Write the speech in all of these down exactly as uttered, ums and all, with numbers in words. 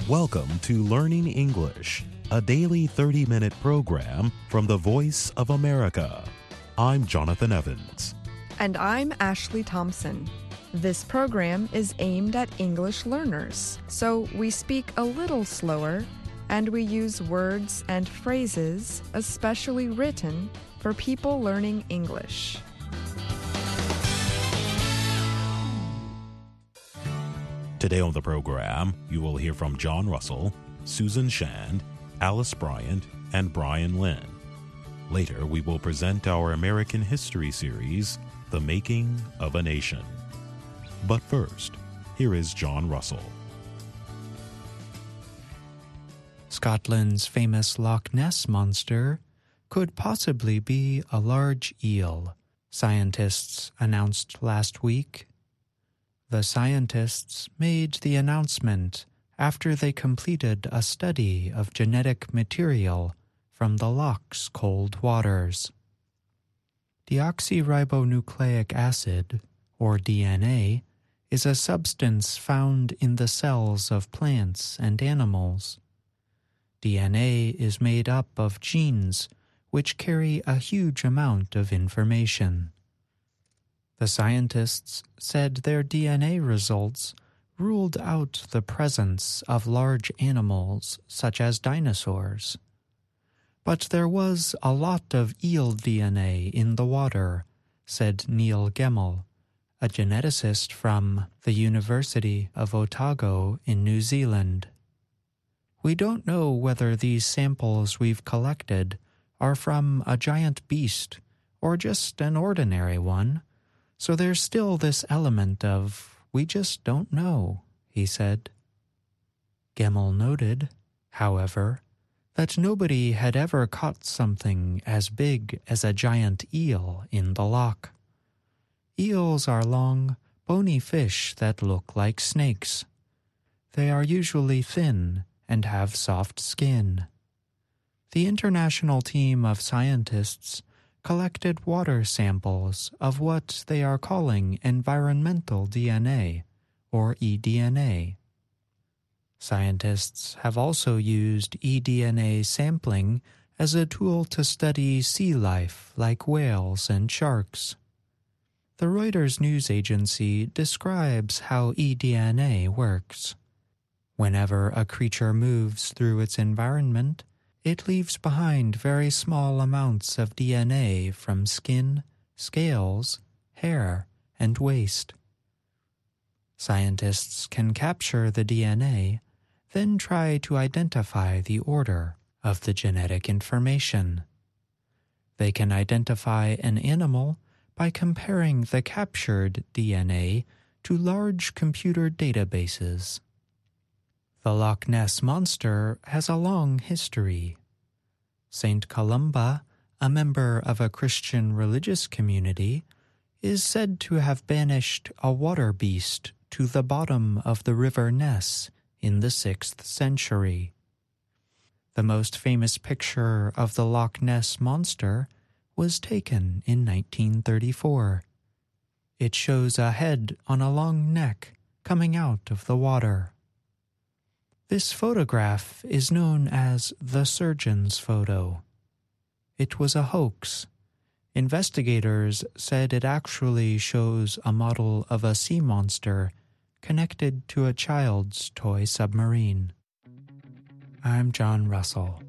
Welcome to Learning English, a daily thirty-minute program from the Voice of America. I'm Jonathan Evans. And I'm Ashley Thompson. This program is aimed at English learners, so we speak a little slower and we use words and phrases especially written for people learning English. Today on the program, you will hear from John Russell, Susan Shand, Alice Bryant, and Brian Lynn. Later, we will present our American History series, The Making of a Nation. But first, here is John Russell. Scotland's famous Loch Ness Monster could possibly be a large eel, scientists announced last week. The scientists made the announcement after they completed a study of genetic material from the loch's cold waters. Deoxyribonucleic acid, or D N A, is a substance found in the cells of plants and animals. D N A is made up of genes which carry a huge amount of information. The scientists said their D N A results ruled out the presence of large animals such as dinosaurs. But there was a lot of eel D N A in the water, said Neil Gemmell, a geneticist from the University of Otago in New Zealand. We don't know whether these samples we've collected are from a giant beast or just an ordinary one. So there's still this element of, we just don't know, he said. Gemmell noted, however, that nobody had ever caught something as big as a giant eel in the loch. Eels are long, bony fish that look like snakes. They are usually thin and have soft skin. The international team of scientists collected water samples of what they are calling environmental D N A, or e D N A. Scientists have also used e D N A sampling as a tool to study sea life like whales and sharks. The Reuters news agency describes how e D N A works. Whenever a creature moves through its environment, it leaves behind very small amounts of D N A from skin, scales, hair, and waste. Scientists can capture the D N A, then try to identify the order of the genetic information. They can identify an animal by comparing the captured D N A to large computer databases. The Loch Ness Monster has a long history. Saint Columba, a member of a Christian religious community, is said to have banished a water beast to the bottom of the River Ness in the sixth century. The most famous picture of the Loch Ness Monster was taken in nineteen thirty-four. It shows a head on a long neck coming out of the water. This photograph is known as the surgeon's photo. It was a hoax. Investigators said it actually shows a model of a sea monster connected to a child's toy submarine. I'm John Russell.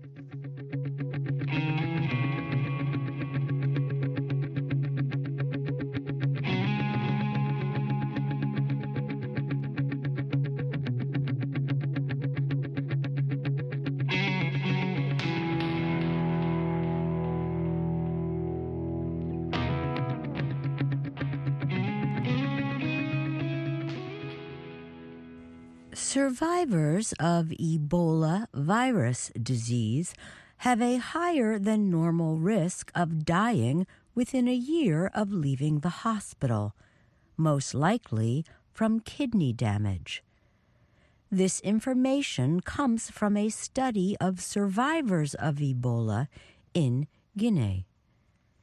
Survivors of Ebola virus disease have a higher than normal risk of dying within a year of leaving the hospital, most likely from kidney damage. This information comes from a study of survivors of Ebola in Guinea.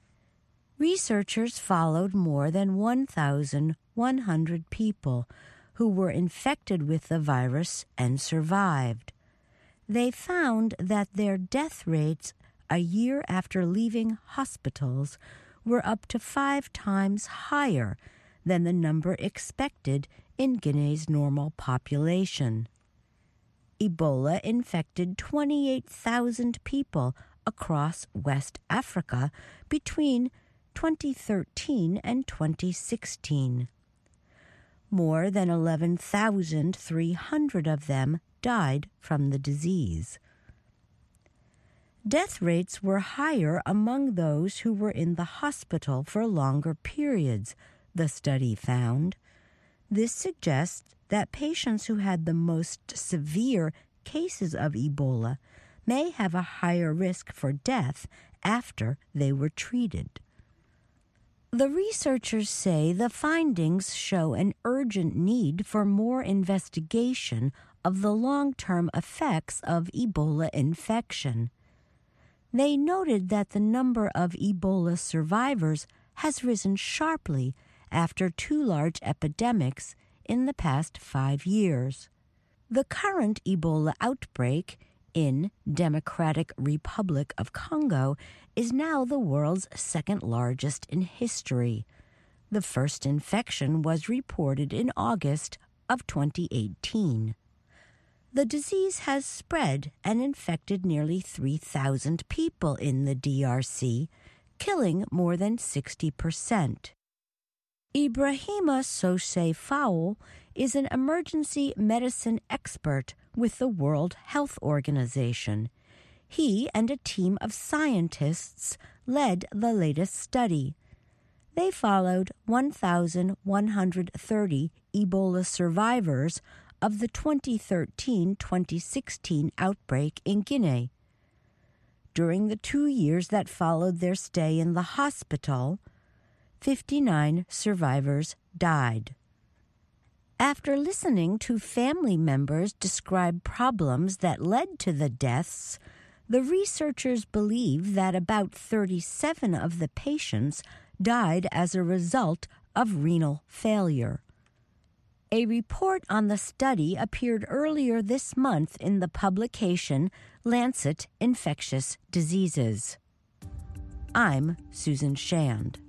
Researchers followed more than one thousand one hundred people who were infected with the virus and survived. They found that their death rates a year after leaving hospitals were up to five times higher than the number expected in Guinea's normal population. Ebola infected twenty-eight thousand people across West Africa between twenty thirteen and twenty sixteen. More than eleven thousand three hundred of them died from the disease. Death rates were higher among those who were in the hospital for longer periods, the study found. This suggests that patients who had the most severe cases of Ebola may have a higher risk for death after they were treated. The researchers say the findings show an urgent need for more investigation of the long-term effects of Ebola infection. They noted that the number of Ebola survivors has risen sharply after two large epidemics in the past five years. The current Ebola outbreak in Democratic Republic of Congo is now the world's second largest in history. The first infection was reported in August of twenty eighteen. The disease has spread and infected nearly three thousand people in the D R C, killing more than sixty percent. Ibrahima Sosé Fowl is an emergency medicine expert with the World Health Organization. He and a team of scientists led the latest study. They followed one thousand one hundred thirty Ebola survivors of the twenty thirteen twenty sixteen outbreak in Guinea. During the two years that followed their stay in the hospital, fifty-nine survivors died. After listening to family members describe problems that led to the deaths, the researchers believe that about thirty-seven of the patients died as a result of renal failure. A report on the study appeared earlier this month in the publication Lancet Infectious Diseases. I'm Susan Shand.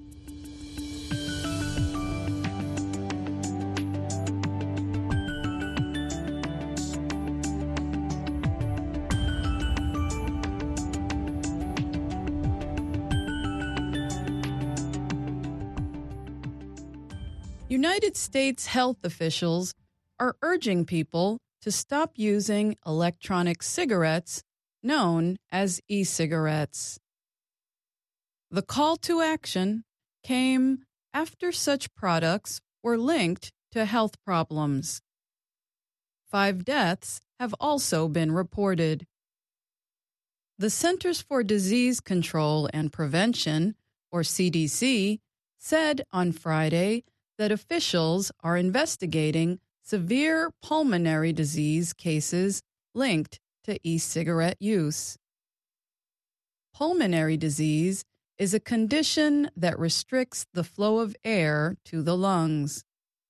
United States health officials are urging people to stop using electronic cigarettes known as e-cigarettes. The call to action came after such products were linked to health problems. Five deaths have also been reported. The Centers for Disease Control and Prevention, or C D C, said on Friday that officials are investigating severe pulmonary disease cases linked to e-cigarette use. Pulmonary disease is a condition that restricts the flow of air to the lungs.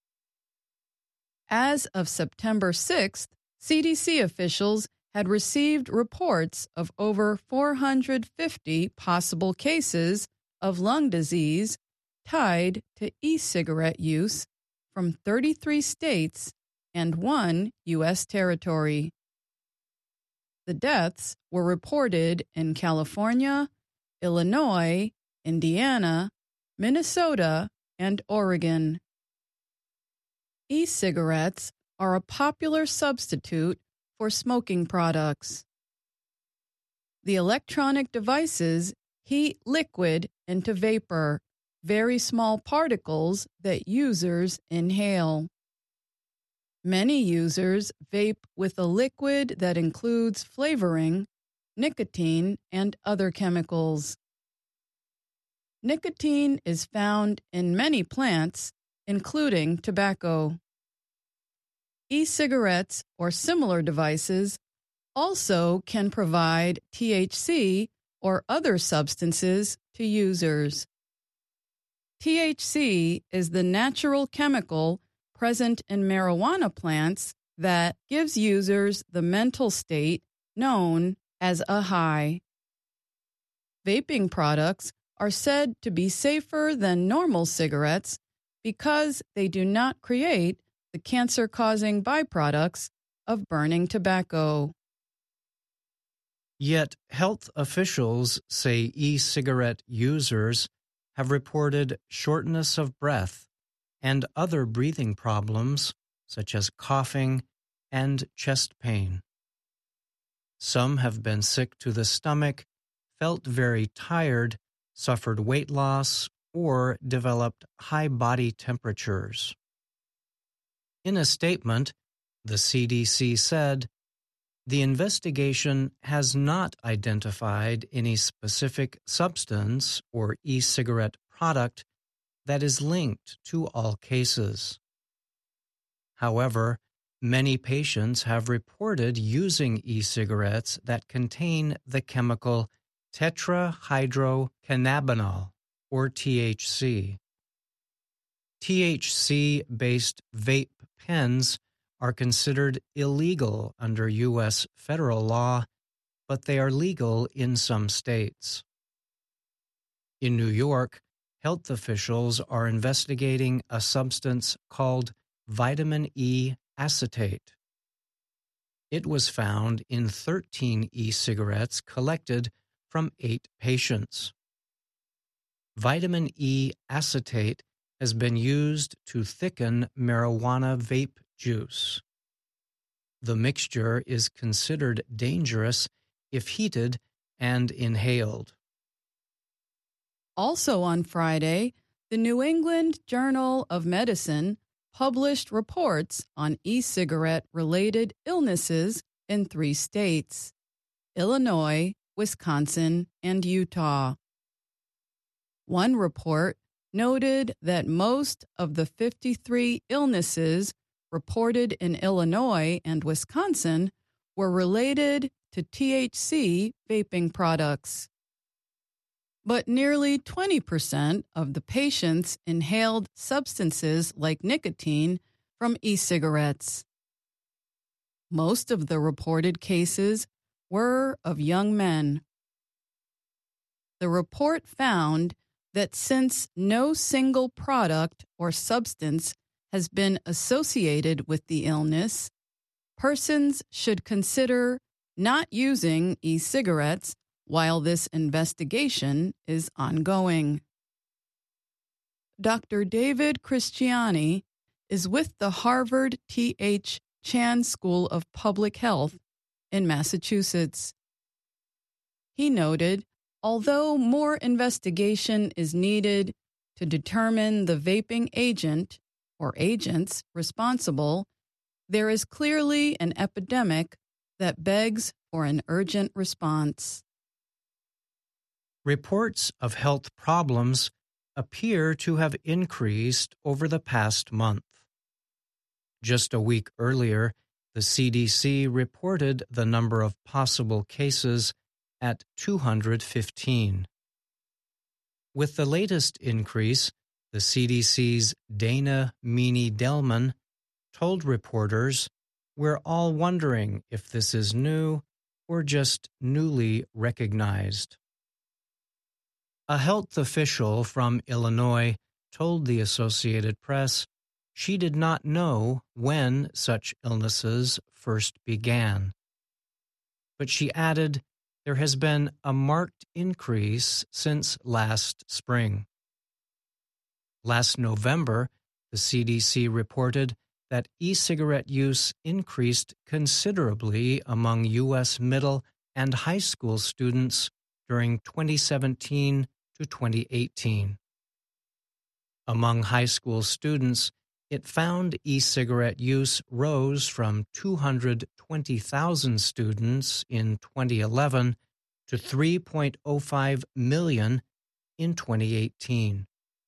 As of September sixth, C D C officials had received reports of over four hundred fifty possible cases of lung disease tied to e-cigarette use from thirty-three states and one U S territory. The deaths were reported in California, Illinois, Indiana, Minnesota, and Oregon. E-cigarettes are a popular substitute for smoking products. The electronic devices heat liquid into vapor, very small particles that users inhale. Many users vape with a liquid that includes flavoring, nicotine, and other chemicals. Nicotine is found in many plants, including tobacco. E-cigarettes or similar devices also can provide T H C or other substances to users. T H C is the natural chemical present in marijuana plants that gives users the mental state known as a high. Vaping products are said to be safer than normal cigarettes because they do not create the cancer-causing byproducts of burning tobacco. Yet health officials say e-cigarette users have reported shortness of breath and other breathing problems such as coughing and chest pain. Some have been sick to the stomach, felt very tired, suffered weight loss, or developed high body temperatures. In a statement, the C D C said, "The investigation has not identified any specific substance or e-cigarette product that is linked to all cases." However, many patients have reported using e-cigarettes that contain the chemical tetrahydrocannabinol, or T H C. T H C-based vape pens are considered illegal under U S federal law, but they are legal in some states. In New York, health officials are investigating a substance called vitamin E acetate. It was found in thirteen e-cigarettes collected from eight patients. Vitamin E acetate has been used to thicken marijuana vape juice. The mixture is considered dangerous if heated and inhaled. Also on Friday, the New England Journal of Medicine published reports on e-cigarette-related illnesses in three states: Illinois, Wisconsin, and Utah. One report noted that most of the fifty-three illnesses reported in Illinois and Wisconsin were related to T H C vaping products. But nearly twenty percent of the patients inhaled substances like nicotine from e-cigarettes. Most of the reported cases were of young men. The report found that since no single product or substance has been associated with the illness, persons should consider not using e-cigarettes while this investigation is ongoing. Doctor David Christiani is with the Harvard T H Chan School of Public Health in Massachusetts. He noted, although more investigation is needed to determine the vaping agent or agents responsible, there is clearly an epidemic that begs for an urgent response. Reports of health problems appear to have increased over the past month. Just a week earlier, the C D C reported the number of possible cases at two hundred fifteen. With the latest increase, the C D C's Dana Meany-Delman told reporters, "We're all wondering if this is new or just newly recognized." A health official from Illinois told the Associated Press she did not know when such illnesses first began. But she added there has been a marked increase since last spring. Last November, the C D C reported that e-cigarette use increased considerably among U S middle and high school students during twenty seventeen to twenty eighteen. Among high school students, it found e-cigarette use rose from two hundred twenty thousand students in twenty eleven to three point oh five million in twenty eighteen.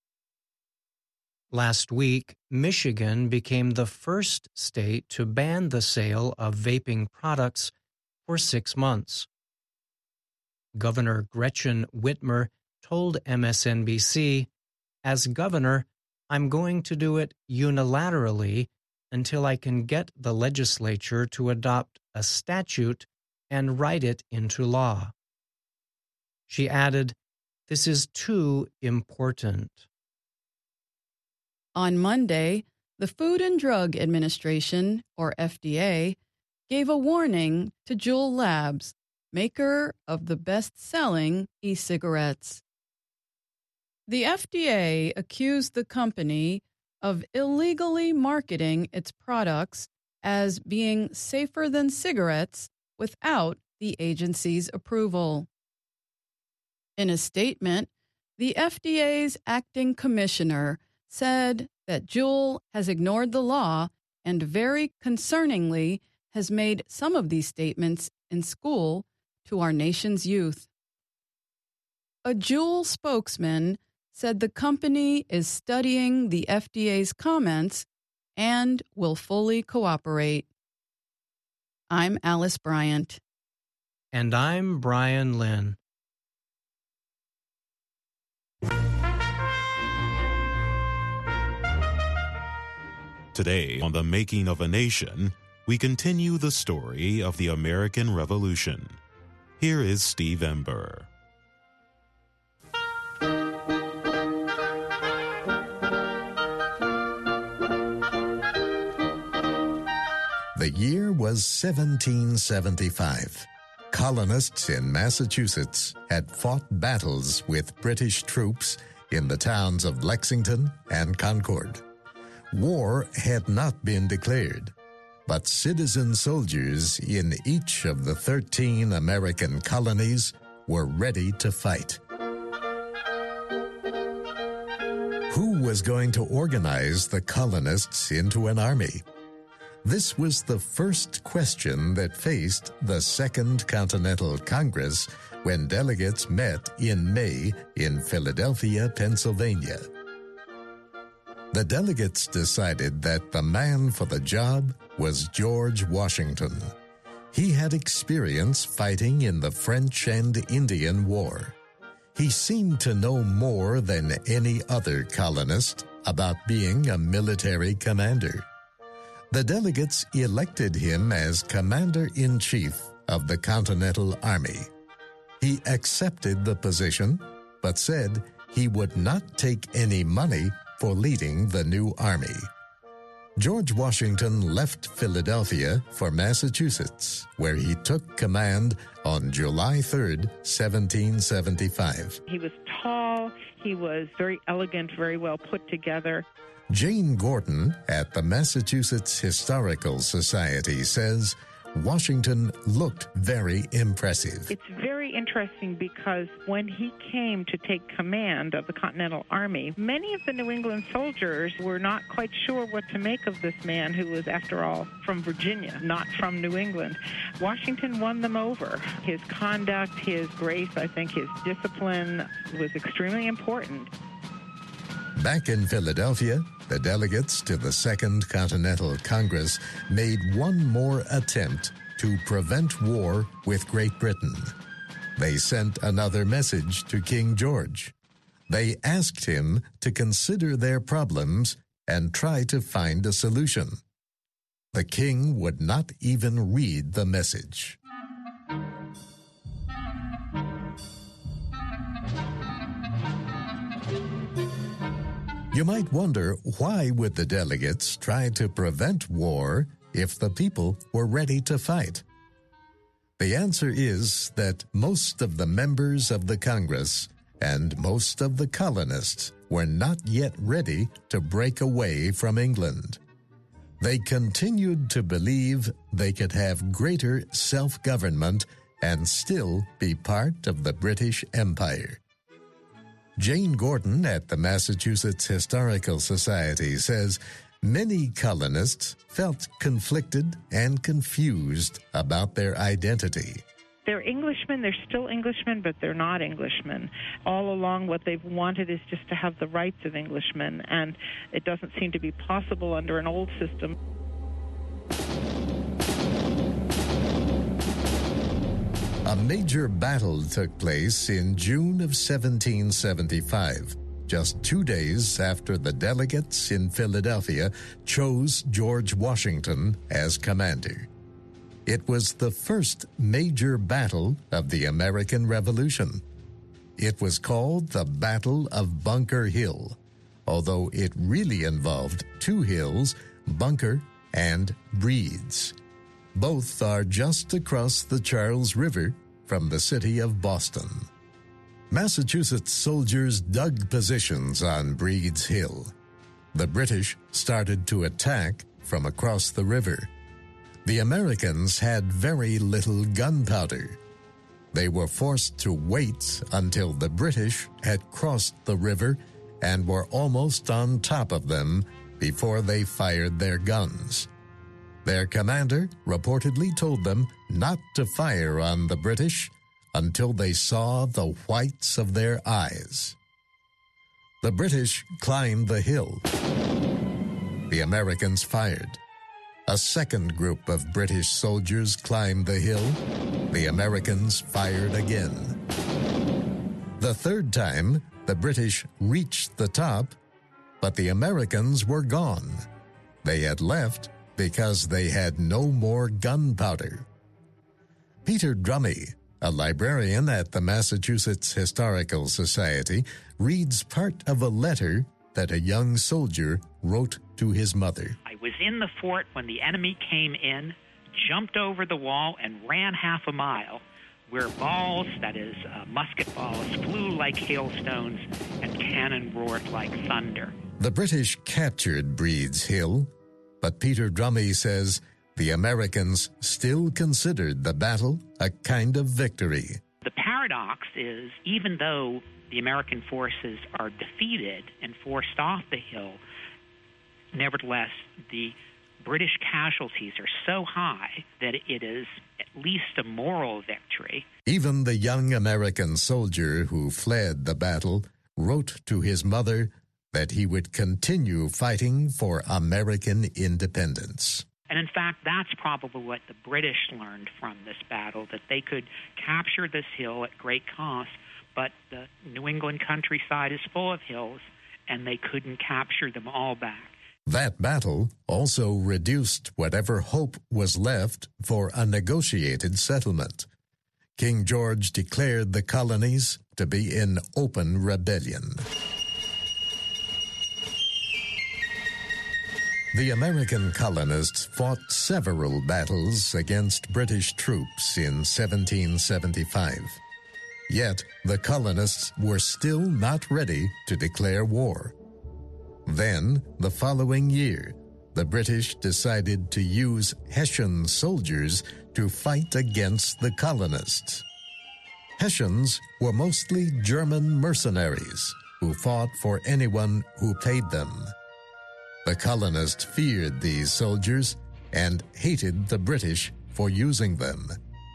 Last week, Michigan became the first state to ban the sale of vaping products for six months. Governor Gretchen Whitmer told M S N B C, "As governor, I'm going to do it unilaterally until I can get the legislature to adopt a statute and write it into law. She added, "This is too important." On Monday, the Food and Drug Administration, or F D A, gave a warning to Juul Labs, maker of the best-selling e-cigarettes. The F D A accused the company of illegally marketing its products as being safer than cigarettes without the agency's approval. In a statement, the F D A's acting commissioner said that Juul has ignored the law and very concerningly has made some of these statements in school to our nation's youth. A Juul spokesman said the company is studying the F D A's comments and will fully cooperate. I'm Alice Bryant. And I'm Brian Lynn. Today on The Making of a Nation, we continue the story of the American Revolution. Here is Steve Ember. The year was seventeen seventy-five. Colonists in Massachusetts had fought battles with British troops in the towns of Lexington and Concord. War had not been declared, but citizen soldiers in each of the thirteen American colonies were ready to fight. Who was going to organize the colonists into an army? This was the first question that faced the Second Continental Congress when delegates met in May in Philadelphia, Pennsylvania. The delegates decided that the man for the job was George Washington. He had experience fighting in the French and Indian War. He seemed to know more than any other colonist about being a military commander. The delegates elected him as Commander-in-Chief of the Continental Army. He accepted the position, but said he would not take any money for leading the new army. George Washington left Philadelphia for Massachusetts, where he took command on July third, seventeen seventy-five. He was tall, he was very elegant, very well put together. Jane Gordon at the Massachusetts Historical Society says Washington looked very impressive. It's very interesting because when he came to take command of the Continental Army, many of the New England soldiers were not quite sure what to make of this man who was, after all, from Virginia, not from New England. Washington won them over. His conduct, his grace, I think his discipline was extremely important. Back in Philadelphia, the delegates to the Second Continental Congress made one more attempt to prevent war with Great Britain. They sent another message to King George. They asked him to consider their problems and try to find a solution. The king would not even read the message. You might wonder, why would the delegates try to prevent war if the people were ready to fight? The answer is that most of the members of the Congress and most of the colonists were not yet ready to break away from England. They continued to believe they could have greater self-government and still be part of the British Empire. Jane Gordon at the Massachusetts Historical Society says many colonists felt conflicted and confused about their identity. They're Englishmen, they're still Englishmen, but they're not Englishmen. All along, what they've wanted is just to have the rights of Englishmen, and it doesn't seem to be possible under an old system. A major battle took place in June of seventeen seventy-five. just two days after the delegates in Philadelphia chose George Washington as commander. It was the first major battle of the American Revolution. It was called the Battle of Bunker Hill, although it really involved two hills, Bunker and Breeds. Both are just across the Charles River from the city of Boston. Massachusetts soldiers dug positions on Breeds Hill. The British started to attack from across the river. The Americans had very little gunpowder. They were forced to wait until the British had crossed the river and were almost on top of them before they fired their guns. Their commander reportedly told them not to fire on the British until they saw the whites of their eyes. The British climbed the hill. The Americans fired. A second group of British soldiers climbed the hill. The Americans fired again. The third time, the British reached the top, but the Americans were gone. They had left because they had no more gunpowder. Peter Drummey, a librarian at the Massachusetts Historical Society, reads part of a letter that a young soldier wrote to his mother. I was in the fort when the enemy came in, jumped over the wall, and ran half a mile, where balls, that is, uh, musket balls, flew like hailstones and cannon roared like thunder. The British captured Breeds Hill, but Peter Drummey says the Americans still considered the battle a kind of victory. The paradox is, even though the American forces are defeated and forced off the hill, nevertheless, the British casualties are so high that it is at least a moral victory. Even the young American soldier who fled the battle wrote to his mother that he would continue fighting for American independence. And in fact, that's probably what the British learned from this battle, that they could capture this hill at great cost, but the New England countryside is full of hills, and they couldn't capture them all back. That battle also reduced whatever hope was left for a negotiated settlement. King George declared the colonies to be in open rebellion. The American colonists fought several battles against British troops in seventeen seventy-five. Yet the colonists were still not ready to declare war. Then, the following year, the British decided to use Hessian soldiers to fight against the colonists. Hessians were mostly German mercenaries who fought for anyone who paid them. The colonists feared these soldiers and hated the British for using them.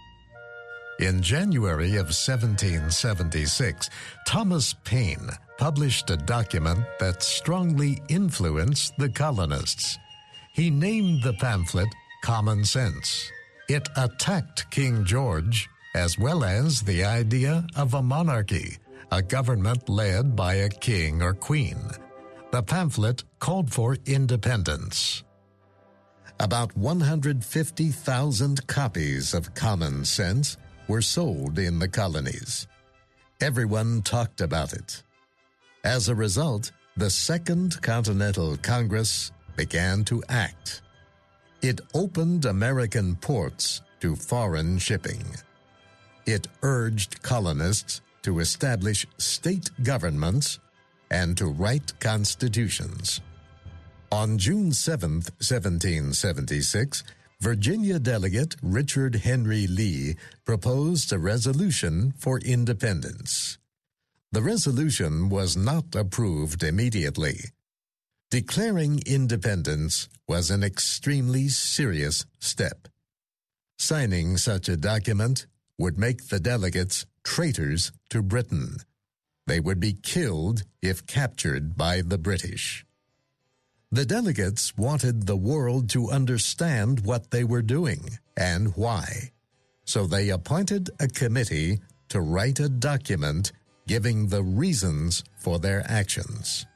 In January of seventeen seventy-six, Thomas Paine published a document that strongly influenced the colonists. He named the pamphlet Common Sense. It attacked King George, as well as the idea of a monarchy, a government led by a king or queen. The pamphlet called for independence. About one hundred fifty thousand copies of Common Sense were sold in the colonies. Everyone talked about it. As a result, the Second Continental Congress began to act. It opened American ports to foreign shipping. It urged colonists to establish state governments and to write constitutions. On June seventh, seventeen seventy-six, Virginia delegate Richard Henry Lee proposed a resolution for independence. The resolution was not approved immediately. Declaring independence was an extremely serious step. Signing such a document would make the delegates traitors to Britain. They would be killed if captured by the British. The delegates wanted the world to understand what they were doing and why, so they appointed a committee to write a document giving the reasons for their actions.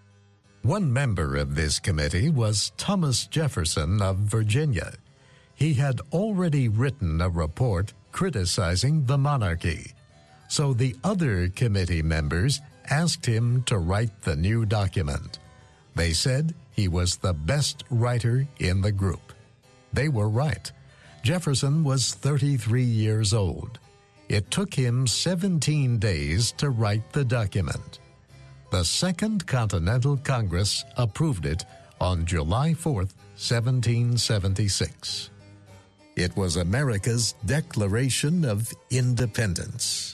One member of this committee was Thomas Jefferson of Virginia. He had already written a report criticizing the monarchy, so the other committee members asked him to write the new document. They said he was the best writer in the group. They were right. Jefferson was thirty-three years old. It took him seventeen days to write the document. The Second Continental Congress approved it on July fourth, seventeen seventy-six. It was America's Declaration of Independence.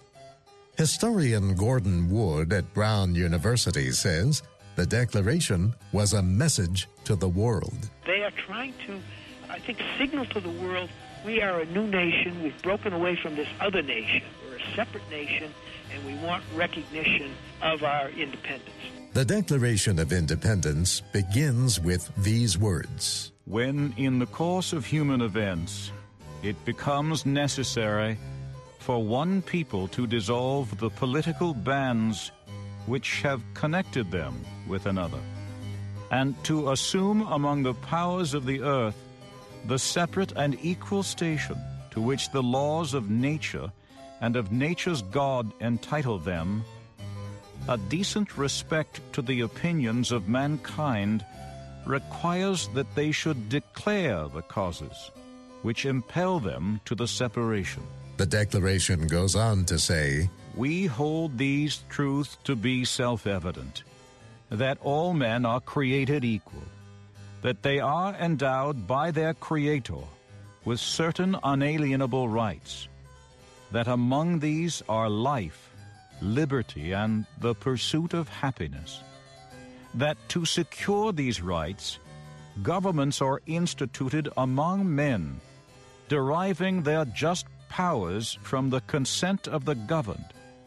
Historian Gordon Wood at Brown University says the Declaration was a message to the world. They are trying to, I think, signal to the world, we are a new nation, we've broken away from this other nation, we're a separate nation, and we want recognition of our independence. The Declaration of Independence begins with these words. When in the course of human events it becomes necessary for one people to dissolve the political bands which have connected them with another, and to assume among the powers of the earth the separate and equal station to which the laws of nature and of nature's God entitle them, a decent respect to the opinions of mankind requires that they should declare the causes which impel them to the separation. The Declaration goes on to say, we hold these truths to be self-evident, that all men are created equal, that they are endowed by their Creator with certain unalienable rights, that among these are life, liberty, and the pursuit of happiness, that to secure these rights, governments are instituted among men, deriving their just powers from the consent of the governed,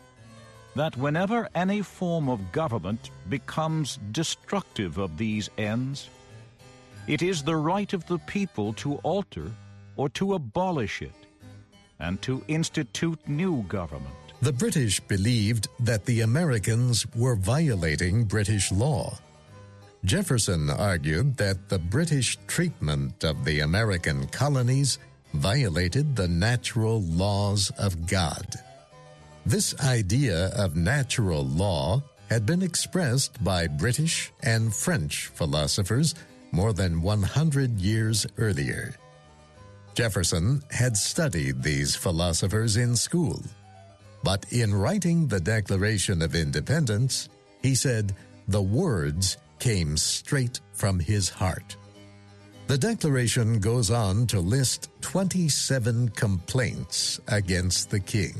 that whenever any form of government becomes destructive of these ends, it is the right of the people to alter or to abolish it, and to institute new government. The British believed that the Americans were violating British law. Jefferson argued that the British treatment of the American colonies violated the natural laws of God. This idea of natural law had been expressed by British and French philosophers more than one hundred years earlier. Jefferson had studied these philosophers in school, but in writing the Declaration of Independence, he said the words came straight from his heart. The Declaration goes on to list twenty-seven complaints against the king.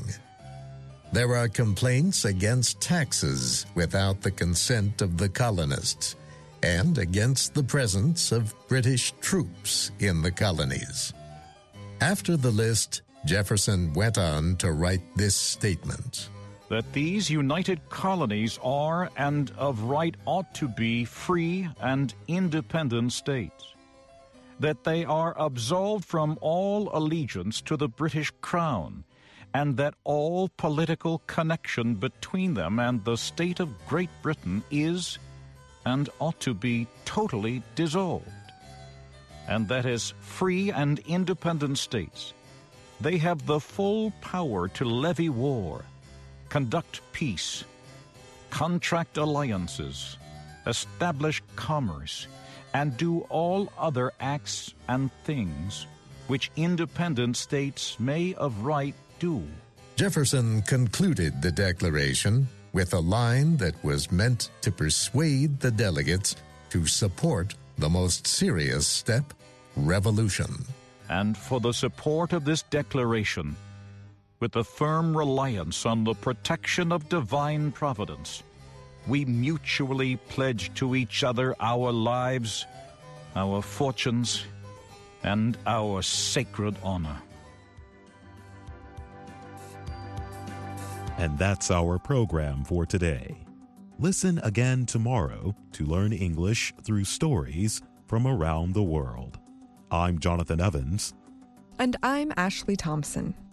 There are complaints against taxes without the consent of the colonists, and against the presence of British troops in the colonies. After the list, Jefferson went on to write this statement: that these united colonies are and of right ought to be free and independent states, that they are absolved from all allegiance to the British Crown, and that all political connection between them and the state of Great Britain is and ought to be totally dissolved, and that as free and independent states, they have the full power to levy war, conduct peace, contract alliances, establish commerce, and do all other acts and things which independent states may of right do. Jefferson concluded the Declaration with a line that was meant to persuade the delegates to support the most serious step, revolution. And for the support of this declaration, with a firm reliance on the protection of divine providence, we mutually pledge to each other our lives, our fortunes, and our sacred honor. And that's our program for today. Listen again tomorrow to learn English through stories from around the world. I'm Jonathan Evans. And I'm Ashley Thompson.